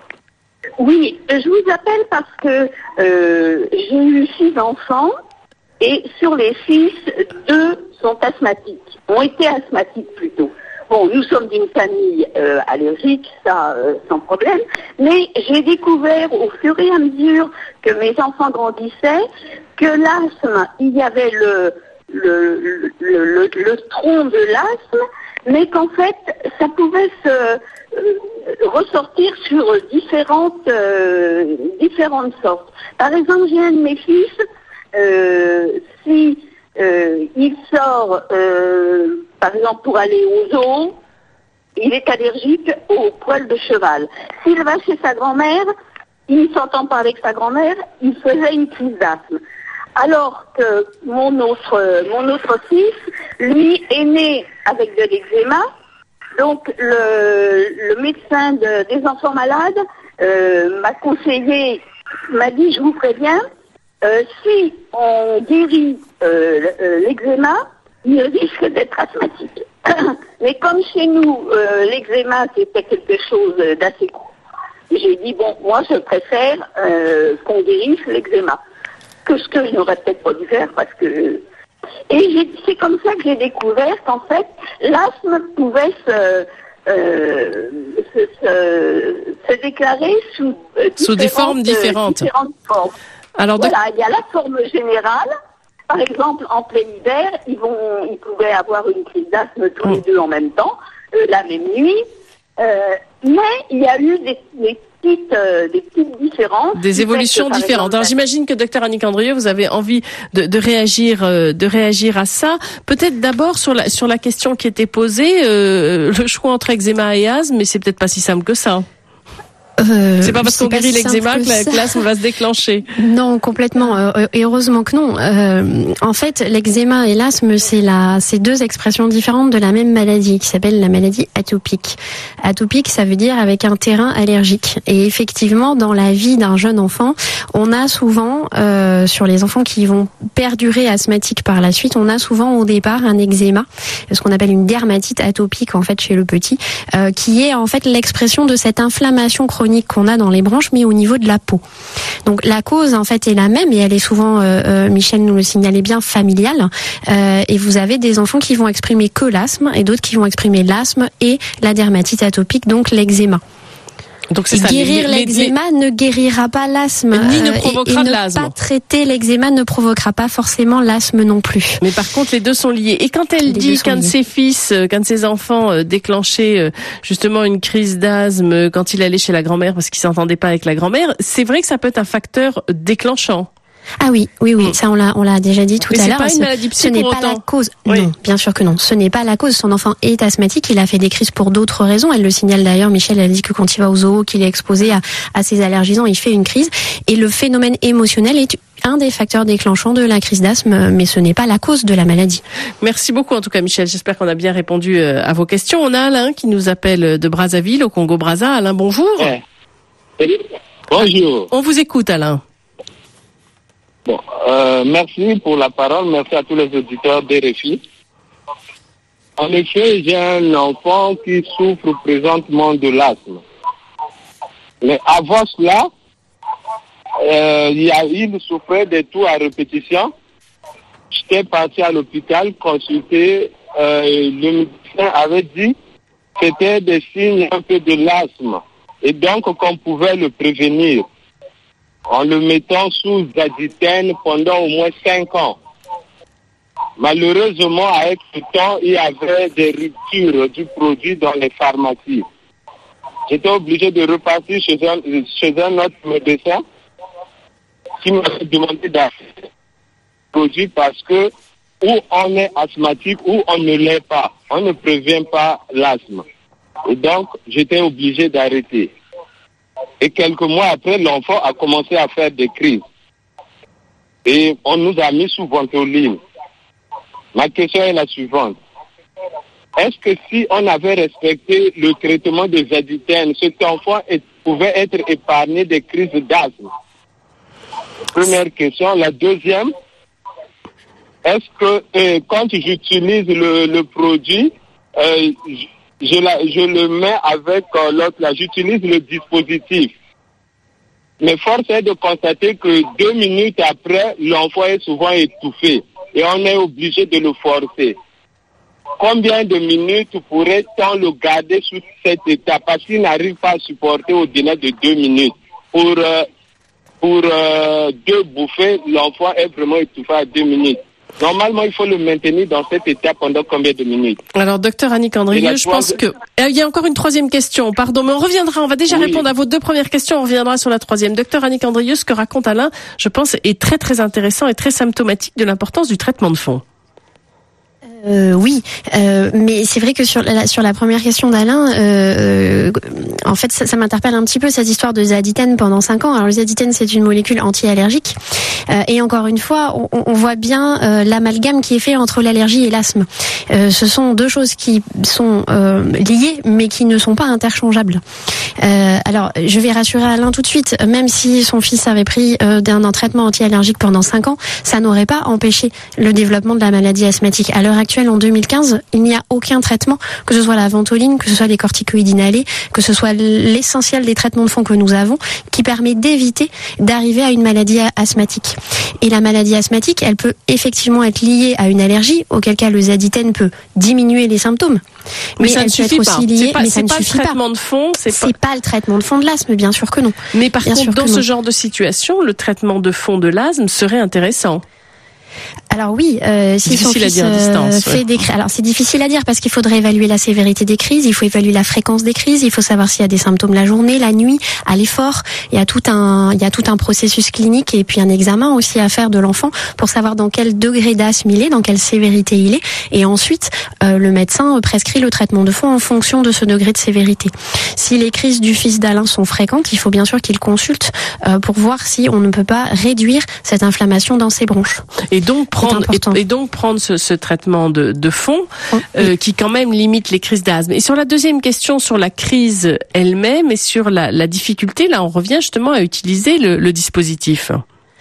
Oui, je vous appelle parce que euh, j'ai eu six enfants et sur les six, deux sont asthmatiques, ont été asthmatiques plutôt. Bon, nous sommes d'une famille euh, allergique, ça, euh, sans problème, mais j'ai découvert au fur et à mesure que mes enfants grandissaient que l'asthme, il y avait le, le, le, le, le tronc de l'asthme, mais qu'en fait, ça pouvait se euh, ressortir sur différentes, euh, différentes sortes. Par exemple, j'ai un de mes fils, euh, si euh, il sort... Euh, Par exemple, pour aller aux zoos, il est allergique aux poils de cheval. S'il va chez sa grand-mère, il ne s'entend pas avec sa grand-mère, il faisait une crise d'asthme. Alors que mon autre, mon autre fils, lui, est né avec de l'eczéma. Donc, le, le médecin de, des enfants malades euh, m'a conseillé, m'a dit, je vous préviens, euh, si on guérit euh, l'eczéma, il risque d'être asthmatique. Mais comme chez nous, euh, l'eczéma, c'était quelque chose d'assez court, j'ai dit, bon, moi, je préfère euh, qu'on guérisse l'eczéma. Que ce que je n'aurais peut-être pas dû faire, parce que... Et j'ai, c'est comme ça que j'ai découvert qu'en fait, l'asthme pouvait se, euh, se, se, se déclarer sous, euh, sous des formes différentes. différentes formes. Alors, voilà, de... il y a la forme générale. Par exemple, en plein hiver, ils vont, ils pouvaient avoir une crise d'asthme tous les deux en même temps, euh, la même nuit. Euh, mais il y a eu des, des petites, euh, des petites différences. Des évolutions que, différentes. Exemple, Alors, j'imagine que docteur Annick Andrieux, vous avez envie de, de réagir, euh, de réagir à ça. Peut-être d'abord sur la, sur la question qui était posée, euh, le choix entre eczéma et asthme, mais c'est peut-être pas si simple que ça. Euh, c'est pas parce qu'on guérit l'eczéma que, que l'asthme va se déclencher. Non, complètement. Euh, et heureusement que non. Euh, en fait, l'eczéma et l'asthme, c'est la, c'est deux expressions différentes de la même maladie qui s'appelle la maladie atopique. Atopique, ça veut dire avec un terrain allergique. Et effectivement, dans la vie d'un jeune enfant, on a souvent, euh, sur les enfants qui vont perdurer asthmatiques par la suite, on a souvent au départ un eczéma, ce qu'on appelle une dermatite atopique en fait chez le petit, euh, qui est en fait l'expression de cette inflammation chronique qu'on a dans les branches, mais au niveau de la peau. Donc la cause en fait est la même et elle est souvent, euh, euh, Michel nous le signalait bien, familiale. Euh, et vous avez des enfants qui vont exprimer que l'asthme et d'autres qui vont exprimer l'asthme et la dermatite atopique, donc l'eczéma. Donc c'est ça, guérir les, l'eczéma les... ne guérira pas l'asthme. Ni ne provoquera et, et de l'asthme. Ne pas traiter l'eczéma ne provoquera pas forcément l'asthme non plus. Mais par contre, les deux sont liés. Et quand elle les dit qu'un de ses fils, qu'un de ses enfants déclenchait justement une crise d'asthme quand il allait chez la grand-mère parce qu'il s'entendait pas avec la grand-mère, c'est vrai que ça peut être un facteur déclenchant. Ah oui, oui, oui, ça on l'a, on l'a déjà dit tout Mais à l'heure. Mais c'est pas une maladie psy ce n'est pour pas autant. la cause. Oui. Non, bien sûr que non. Ce n'est pas la cause. Son enfant est asthmatique. Il a fait des crises pour d'autres raisons. Elle le signale d'ailleurs. Michel, elle dit que quand il va au zoo, qu'il est exposé à, à ces allergisants, il fait une crise. Et le phénomène émotionnel est un des facteurs déclenchants de la crise d'asthme, mais ce n'est pas la cause de la maladie. Merci beaucoup en tout cas Michel, j'espère qu'on a bien répondu à vos questions. On a Alain qui nous appelle de Brazzaville au Congo-Brazza. Alain, bonjour. Ouais. Bonjour. On vous écoute Alain. Bon, euh, merci pour la parole, merci à tous les auditeurs d'R F I. En effet, j'ai un enfant qui souffre présentement de l'asthme. Mais avant cela, euh, il, y a, il souffrait des toux à répétition. J'étais parti à l'hôpital consulter. Euh, le médecin avait dit que c'était des signes un peu de l'asthme et donc qu'on pouvait le prévenir en le mettant sous Zaditaine pendant au moins cinq ans. Malheureusement, avec ce temps, il y avait des ruptures du produit dans les pharmacies. J'étais obligé de repartir chez un, chez un autre médecin qui m'a demandé d'acheter le produit parce que ou on est asthmatique ou on ne l'est pas. On ne prévient pas l'asthme. Et donc, j'étais obligé d'arrêter. Et quelques mois après, l'enfant a commencé à faire des crises. Et on nous a mis sous ventoline. Ma question est la suivante. Est-ce que si on avait respecté le traitement des Zaditaine, cet enfant est, pouvait être épargné des crises d'asthme? Première question. La deuxième, est-ce que euh, quand j'utilise le, le produit, euh, je, la, je le mets avec euh, l'autre, là, j'utilise le dispositif. Mais force est de constater que deux minutes après, l'enfant est souvent étouffé et on est obligé de le forcer. Combien de minutes pourrait-on le garder sous cet état parce qu'il n'arrive pas à supporter au-delà de deux minutes? Pour, euh, pour euh, deux bouffées, l'enfant est vraiment étouffé à deux minutes. Normalement, il faut le maintenir dans cet état pendant combien de minutes? Alors, docteur Annick Andrieux, je pense que... Il y a encore une troisième question, pardon, mais on reviendra, on va déjà oui. répondre à vos deux premières questions, on reviendra sur la troisième. Docteur Annick Andrieux, ce que raconte Alain, je pense, est très très intéressant et très symptomatique de l'importance du traitement de fond. Euh, oui, euh, mais c'est vrai que sur la, sur la première question d'Alain, euh, en fait, ça, ça m'interpelle un petit peu cette histoire de Zaditaine pendant cinq ans. Alors, le Zaditaine, c'est une molécule anti-allergique, euh, et encore une fois, on, on voit bien euh, l'amalgame qui est fait entre l'allergie et l'asthme. Euh, ce sont deux choses qui sont euh, liées, mais qui ne sont pas interchangeables. Euh, alors, je vais rassurer Alain tout de suite. Même si son fils avait pris euh, d'un, d'un traitement anti-allergique pendant cinq ans, ça n'aurait pas empêché le développement de la maladie asthmatique. À l'heure actuelle, en deux mille quinze, il n'y a aucun traitement, que ce soit la ventoline, que ce soit les corticoïdes inhalés, que ce soit l'essentiel des traitements de fond que nous avons, qui permet d'éviter d'arriver à une maladie asthmatique. Et la maladie asthmatique, elle peut effectivement être liée à une allergie, auquel cas le Zaditaine peut diminuer les symptômes. Mais, mais ça ne suffit pas. Liée, pas, mais ça ne pas suffit le traitement pas. de fond. C'est, c'est pas... pas le traitement de fond de l'asthme, bien sûr que non. Mais par bien contre, dans ce non. genre de situation, le traitement de fond de l'asthme serait intéressant. Alors oui, euh, si son difficile à fils dire à distance, euh, fait ouais. des crises, alors c'est difficile à dire parce qu'il faudrait évaluer la sévérité des crises, il faut évaluer la fréquence des crises, il faut savoir s'il y a des symptômes la journée, la nuit, à l'effort. Il y a tout un, il y a tout un processus clinique et puis un examen aussi à faire de l'enfant pour savoir dans quel degré d'asthme il est, dans quelle sévérité il est, et ensuite euh, le médecin prescrit le traitement de fond en fonction de ce degré de sévérité. Si les crises du fils d'Alain sont fréquentes, il faut bien sûr qu'il consulte euh, pour voir si on ne peut pas réduire cette inflammation dans ses bronches. Et donc prendre et, et donc prendre ce, ce traitement de, de fond euh, qui quand même limite les crises d'asthme. Et sur la deuxième question, sur la crise elle-même et sur la, la difficulté, là on revient justement à utiliser le, le dispositif.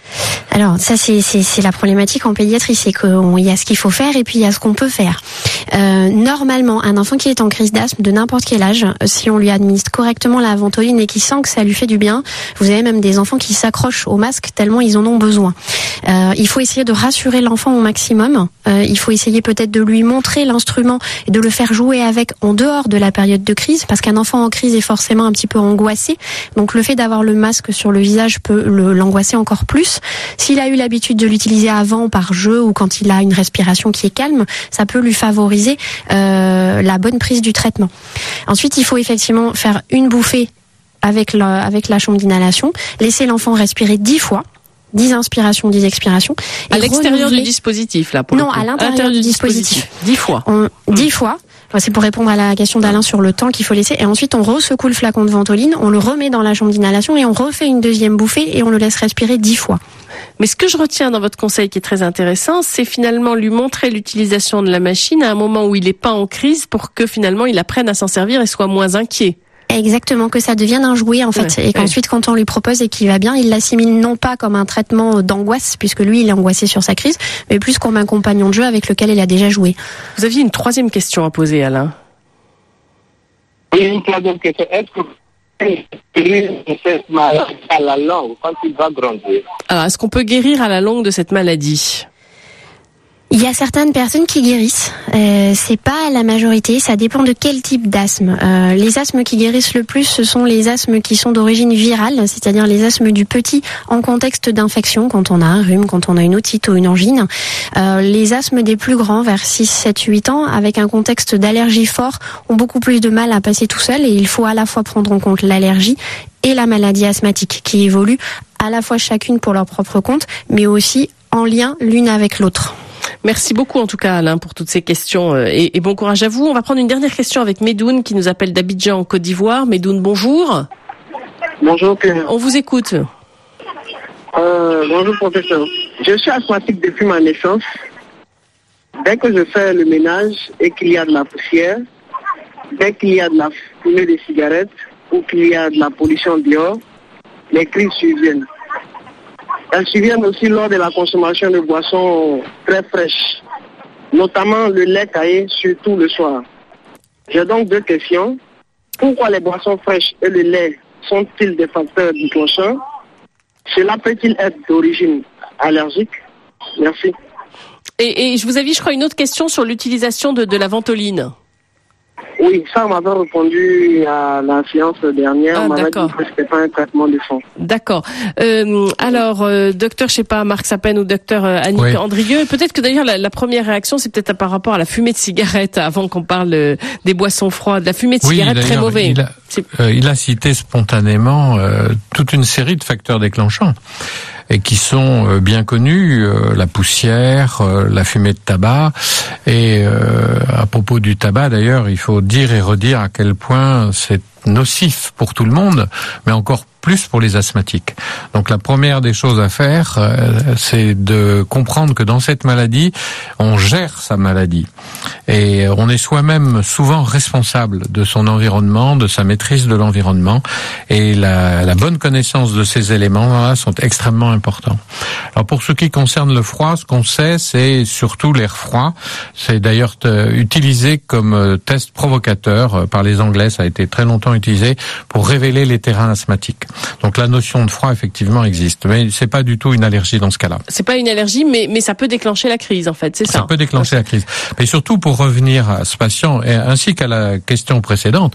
Alors ça c'est c'est c'est la problématique en pédiatrie, c'est qu'il y a ce qu'il faut faire et puis il y a ce qu'on peut faire. Euh, normalement, un enfant qui est en crise d'asthme de n'importe quel âge, si on lui administre correctement la ventoline et qui sent que ça lui fait du bien, vous avez même des enfants qui s'accrochent au masque tellement ils en ont besoin. Euh, il faut essayer de rassurer l'enfant au maximum. Euh, il faut essayer peut-être de lui montrer l'instrument et de le faire jouer avec en dehors de la période de crise, parce qu'un enfant en crise est forcément un petit peu angoissé. Donc le fait d'avoir le masque sur le visage peut le, l'angoisser encore plus. S'il a eu l'habitude de l'utiliser avant par jeu ou quand il a une respiration qui est calme, ça peut lui favoriser euh, la bonne prise du traitement. Ensuite, il faut effectivement faire une bouffée avec la, avec la chambre d'inhalation, laisser l'enfant respirer dix fois. dix inspirations, dix expirations. À l'extérieur du dispositif, là, pour Non, le coup. à l'intérieur, l'intérieur du, du dispositif. dispositif. Dix fois. On, dix fois. Enfin, c'est pour répondre à la question d'Alain sur le temps qu'il faut laisser. Et ensuite, on resecoue le flacon de ventoline, on le remet dans la chambre d'inhalation et on refait une deuxième bouffée et on le laisse respirer dix fois. Mais ce que je retiens dans votre conseil qui est très intéressant, c'est finalement lui montrer l'utilisation de la machine à un moment où il n'est pas en crise pour que finalement il apprenne à s'en servir et soit moins inquiet. Exactement, que ça devienne un jouet en fait, ouais, et qu'ensuite ouais. quand on lui propose et qu'il va bien, il l'assimile non pas comme un traitement d'angoisse, puisque lui il est angoissé sur sa crise, mais plus comme un compagnon de jeu avec lequel il a déjà joué. Vous aviez une troisième question à poser, Alain. Oui, une troisième question. Est-ce que guérir de cette maladie à la longue quand il va grandir? Alors, est-ce qu'on peut guérir à la longue de cette maladie? Il y a certaines personnes qui guérissent, euh, c'est pas la majorité, ça dépend de quel type d'asthme. Euh, les asthmes qui guérissent le plus, ce sont les asthmes qui sont d'origine virale, c'est-à-dire les asthmes du petit en contexte d'infection, quand on a un rhume, quand on a une otite ou une angine. Euh, les asthmes des plus grands, vers six, sept, huit ans, avec un contexte d'allergie fort, ont beaucoup plus de mal à passer tout seul, et il faut à la fois prendre en compte l'allergie et la maladie asthmatique, qui évoluent à la fois chacune pour leur propre compte, mais aussi en lien l'une avec l'autre. Merci beaucoup en tout cas Alain pour toutes ces questions et, et bon courage à vous. On va prendre une dernière question avec Medoun qui nous appelle d'Abidjan en Côte d'Ivoire. Medoun, bonjour. Bonjour. Pierre. On vous écoute. Euh, bonjour professeur. Je suis asthmatique depuis ma naissance. Dès que je fais le ménage et qu'il y a de la poussière, dès qu'il y a de la fumée des cigarettes ou qu'il y a de la pollution dehors, les crises surviennent. Elles surviennent aussi lors de la consommation de boissons très fraîches, notamment le lait caillé, surtout le soir. J'ai donc deux questions. Pourquoi les boissons fraîches et le lait sont-ils des facteurs déclencheurs? Cela peut-il être d'origine allergique? Merci. Et, et je vous avais, je crois, une autre question sur l'utilisation de, de la ventoline. Oui, ça on m'avait répondu à la séance dernière. Ah, on m'avait d'accord. dit que c'était pas un traitement de fond. D'accord. Euh, alors, euh, docteur, je sais pas, Marc Sapin ou docteur euh, Annick Oui. Andrieux, peut-être que d'ailleurs la, la première réaction, c'est peut-être par rapport à la fumée de cigarette, avant qu'on parle euh, des boissons froides. La fumée de Oui, cigarette, très d'ailleurs, mauvais. Il a, euh, il a cité spontanément euh, toute une série de facteurs déclenchants et qui sont euh, bien connus, euh, la poussière, euh, la fumée de tabac. Et euh, à propos du tabac, d'ailleurs, il faut dire et redire à quel point c'est nocif pour tout le monde, mais encore plus pour les asthmatiques. Donc la première des choses à faire, euh, c'est de comprendre que dans cette maladie, on gère sa maladie. Et on est soi-même souvent responsable de son environnement, de sa maîtrise de l'environnement. Et la, la bonne connaissance de ces éléments-là sont extrêmement importants. Alors pour ce qui concerne le froid, ce qu'on sait, c'est surtout l'air froid. C'est d'ailleurs t- utilisé comme test provocateur par les Anglais. Ça a été très longtemps utilisé pour révéler les terrains asthmatiques. Donc la notion de froid effectivement existe, mais c'est pas du tout une allergie dans ce cas-là. C'est pas une allergie, mais mais ça peut déclencher la crise en fait, c'est ça. Ça peut déclencher la crise. Mais surtout pour revenir à ce patient et ainsi qu'à la question précédente,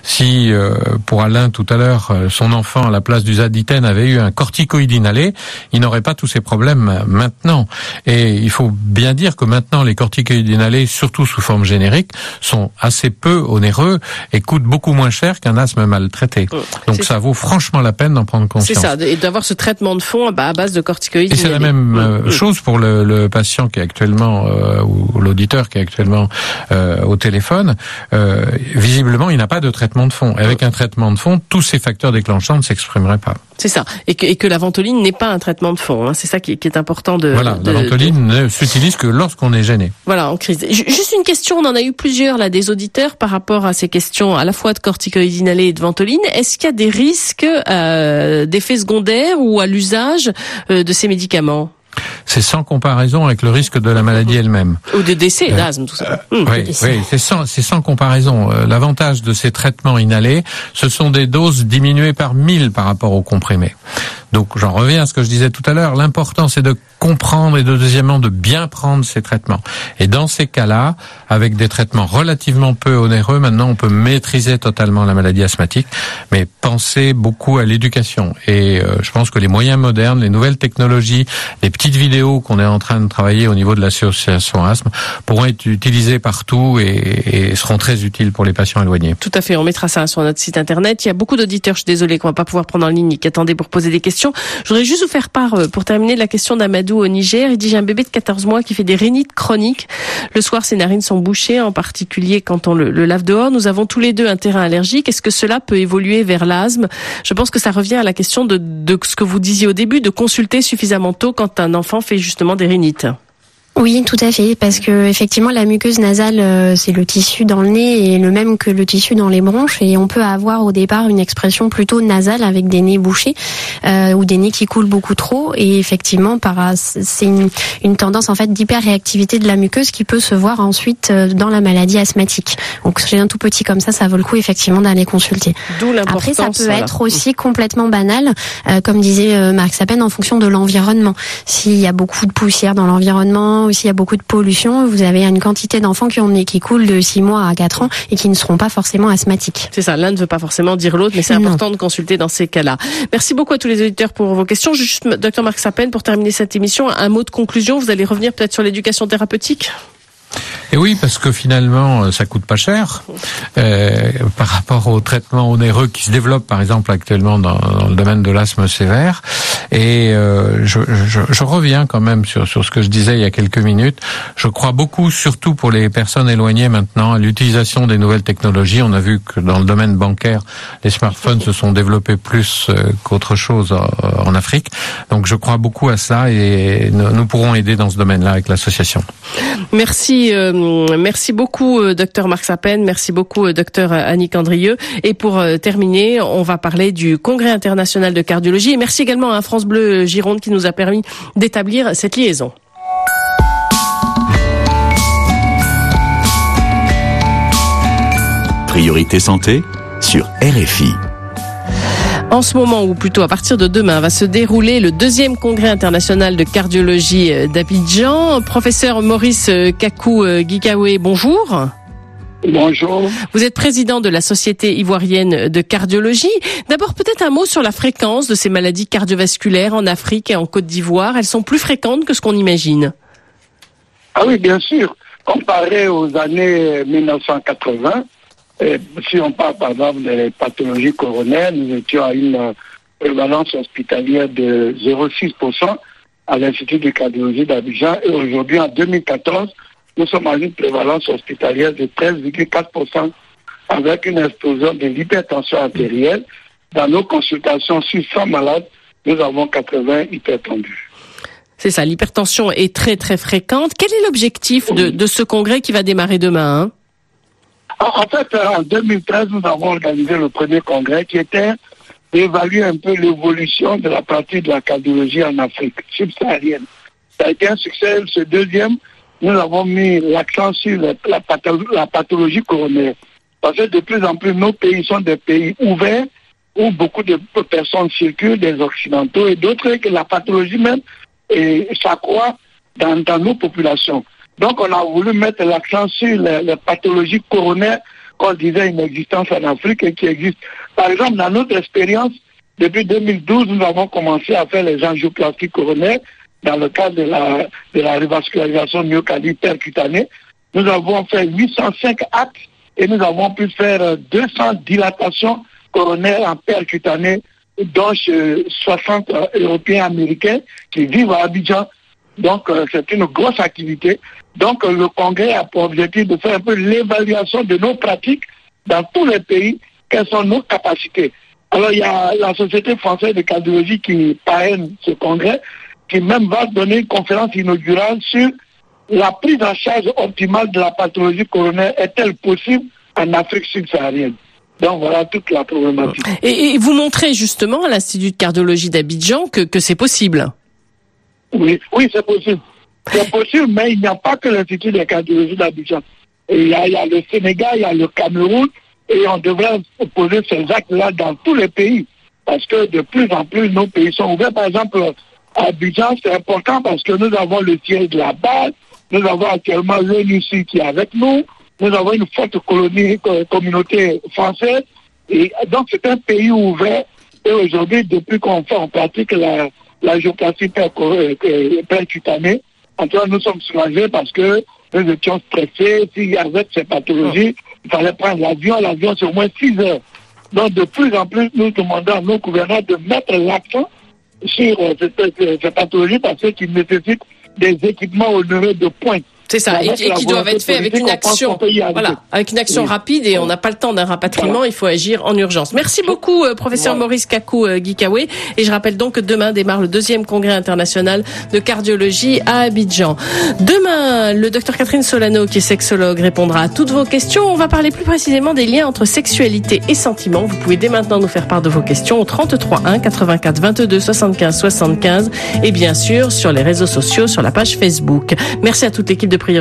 si euh, pour Alain tout à l'heure, son enfant à la place du Zaditen avait eu un corticoïde inhalé, il n'aurait pas tous ces problèmes maintenant. Et il faut bien dire que maintenant les corticoïdes inhalés, surtout sous forme générique, sont assez peu onéreux et coûtent beaucoup moins cher qu'un asthme maltraité. Donc c'est ça vaut franchement la peine d'en prendre conscience. C'est ça, et d'avoir ce traitement de fond à base de corticoïdes. Et c'est la même euh, chose pour le, le patient qui est actuellement euh, ou l'auditeur qui est actuellement euh, au téléphone. Euh, visiblement, il n'a pas de traitement de fond. Et avec un traitement de fond, tous ces facteurs déclenchants ne s'exprimeraient pas. C'est ça, et que, et que la ventoline n'est pas un traitement de fond. Hein. C'est ça qui est, qui est important de. Voilà, de, la ventoline de... ne s'utilise que lorsqu'on est gêné. Voilà, en crise. Juste une question, on en a eu plusieurs là des auditeurs par rapport à ces questions à la fois de corticoïdes inhalés et de ventoline. Est-ce qu'il y a des risques euh, d'effets secondaires ou à l'usage euh, de ces médicaments? C'est sans comparaison avec le risque de la maladie elle-même. Ou de décès, d'asthme, tout ça. Euh, mmh, oui, oui, c'est sans, c'est sans comparaison. Euh, l'avantage de ces traitements inhalés, ce sont des doses diminuées par mille par rapport aux comprimés. Donc, j'en reviens à ce que je disais tout à l'heure. L'important, c'est de comprendre et de deuxièmement, de bien prendre ces traitements. Et dans ces cas-là, avec des traitements relativement peu onéreux, maintenant, on peut maîtriser totalement la maladie asthmatique, mais penser beaucoup à l'éducation. Et euh, je pense que les moyens modernes, les nouvelles technologies, les petites vidéos qu'on est en train de travailler au niveau de l'association asthme pourront être utilisées partout et, et seront très utiles pour les patients éloignés. Tout à fait. On mettra ça sur notre site internet. Il y a beaucoup d'auditeurs, je suis désolée, qu'on va pas pouvoir prendre en ligne, qui attendaient pour poser des questions. Je voudrais juste vous faire part, pour terminer, de la question d'Amadou au Niger. Il dit, j'ai un bébé de quatorze mois qui fait des rhinites chroniques. Le soir, ses narines sont bouchées, en particulier quand on le, le lave dehors. Nous avons tous les deux un terrain allergique. Est-ce que cela peut évoluer vers l'asthme? Je pense que ça revient à la question de, de ce que vous disiez au début, de consulter suffisamment tôt quand un enfant fait justement des rhinites. Oui, tout à fait, parce que effectivement la muqueuse nasale, euh, c'est le tissu dans le nez et le même que le tissu dans les bronches, et on peut avoir au départ une expression plutôt nasale avec des nez bouchés euh, ou des nez qui coulent beaucoup trop, et effectivement par c'est une, une tendance en fait d'hyperréactivité de la muqueuse qui peut se voir ensuite euh, dans la maladie asthmatique. Donc chez un tout petit comme ça, ça vaut le coup effectivement d'aller consulter. D'où l'importance. Après, ça peut voilà. être aussi complètement banal, euh, comme disait euh, Marc Sapin, en fonction de l'environnement. S'il y a beaucoup de poussière dans l'environnement, ou s'il y a beaucoup de pollution, vous avez une quantité d'enfants qui ont qui coulent de six mois à quatre ans et qui ne seront pas forcément asthmatiques. C'est ça, l'un ne veut pas forcément dire l'autre, mais c'est non. important de consulter dans ces cas-là. Merci beaucoup à tous les auditeurs pour vos questions. Juste, docteur Marc Sapin, pour terminer cette émission, un mot de conclusion. Vous allez revenir peut-être sur l'éducation thérapeutique? Et oui, parce que finalement, ça coûte pas cher euh, par rapport aux traitements onéreux qui se développent, par exemple, actuellement dans, dans le domaine de l'asthme sévère. Et euh, je, je, je reviens quand même sur, sur ce que je disais il y a quelques minutes. Je crois beaucoup, surtout pour les personnes éloignées maintenant, à l'utilisation des nouvelles technologies. On a vu que dans le domaine bancaire, les smartphones se sont développés plus qu'autre chose en Afrique. Donc je crois beaucoup à ça et nous pourrons aider dans ce domaine-là avec l'association. Merci, euh, merci beaucoup, euh, docteur Marc Sapin. Merci beaucoup, euh, docteur Annick Andrieux. Et pour euh, terminer, on va parler du Congrès international de cardiologie. Et merci également à France Bleu Gironde qui nous a permis d'établir cette liaison. Priorité santé sur R F I. En ce moment, ou plutôt à partir de demain, va se dérouler le deuxième congrès international de cardiologie d'Abidjan. Professeur Maurice Kakou-Gikawe, bonjour. Bonjour. Vous êtes président de la Société ivoirienne de cardiologie. D'abord, peut-être un mot sur la fréquence de ces maladies cardiovasculaires en Afrique et en Côte d'Ivoire. Elles sont plus fréquentes que ce qu'on imagine. Ah oui, bien sûr. Comparé aux années mille neuf cent quatre-vingts, et si on parle par exemple des pathologies coronaires, nous étions à une prévalence hospitalière de zéro virgule six pour cent à l'Institut de cardiologie d'Abidjan. Et aujourd'hui, en deux mille quatorze, nous sommes à une prévalence hospitalière de treize virgule quatre pour cent avec une explosion de l'hypertension artérielle. Dans nos consultations sur cent malades, nous avons quatre-vingts hypertendus. C'est ça, l'hypertension est très très fréquente. Quel est l'objectif de, de ce congrès qui va démarrer demain, hein? En fait, en deux mille treize, nous avons organisé le premier congrès qui était d'évaluer un peu l'évolution de la pratique de la cardiologie en Afrique subsaharienne. Ça a été un succès. Ce deuxième, nous avons mis l'accent sur la, la, pathologie, la pathologie coronaire. Parce que de plus en plus, nos pays sont des pays ouverts où beaucoup de personnes circulent, des occidentaux et d'autres, et que la pathologie même et, s'accroît dans, dans nos populations. Donc on a voulu mettre l'accent sur les, les pathologies coronaires qu'on disait inexistence en Afrique et qui existent. Par exemple, dans notre expérience, depuis deux mille douze, nous avons commencé à faire les angioplasties coronaires dans le cadre de la, de la revascularisation myocardique percutanée. Nous avons fait huit cent cinq actes et nous avons pu faire deux cents dilatations coronaires en percutanée, dont soixante euh, Européens américains qui vivent à Abidjan. Donc euh, c'est une grosse activité. Donc euh, le Congrès a pour objectif de faire un peu l'évaluation de nos pratiques dans tous les pays, quelles sont nos capacités. Alors il y a la Société française de cardiologie qui parraine ce congrès, qui même va donner une conférence inaugurale sur la prise en charge optimale de la pathologie coronaire est-elle possible en Afrique subsaharienne. Donc voilà toute la problématique. Et, et vous montrez justement à l'Institut de cardiologie d'Abidjan que, que c'est possible. Oui, oui, c'est possible. C'est possible, mais il n'y a pas que l'Institut de cardiologie d'Abidjan. Il y a, il y a le Sénégal, il y a le Cameroun, et on devrait poser ces actes-là dans tous les pays. Parce que de plus en plus, nos pays sont ouverts. Par exemple, à Abidjan, c'est important parce que nous avons le siège de la base, nous avons actuellement l'ONU qui est avec nous, nous avons une forte colonie, communauté française, et donc c'est un pays ouvert. Et aujourd'hui, depuis qu'on fait, on pratique la, la géographie percutanée, en tout cas, nous sommes soulagés parce que nous étions stressés. S'il y avait ces pathologies, il fallait prendre l'avion. L'avion, c'est au moins six heures. Donc, de plus en plus, nous demandons à nos gouvernants de mettre l'accent sur euh, ces pathologies parce qu'ils nécessitent des équipements onéreux de pointe. C'est ça, et, et qui doivent être faits avec une action, voilà, avec une action oui. rapide, et on n'a pas le temps d'un rapatriement, voilà. Il faut agir en urgence. Merci beaucoup, euh, professeur voilà. Maurice Kakou euh, Gikawe, et je rappelle donc que demain démarre le deuxième congrès international de cardiologie à Abidjan. Demain, le docteur Catherine Solano, qui est sexologue, répondra à toutes vos questions. On va parler plus précisément des liens entre sexualité et sentiments. Vous pouvez dès maintenant nous faire part de vos questions au trente-trois un quatre-vingt-quatre vingt-deux soixante-quinze soixante-quinze, et bien sûr sur les réseaux sociaux, sur la page Facebook. Merci à toute l'équipe de Priorité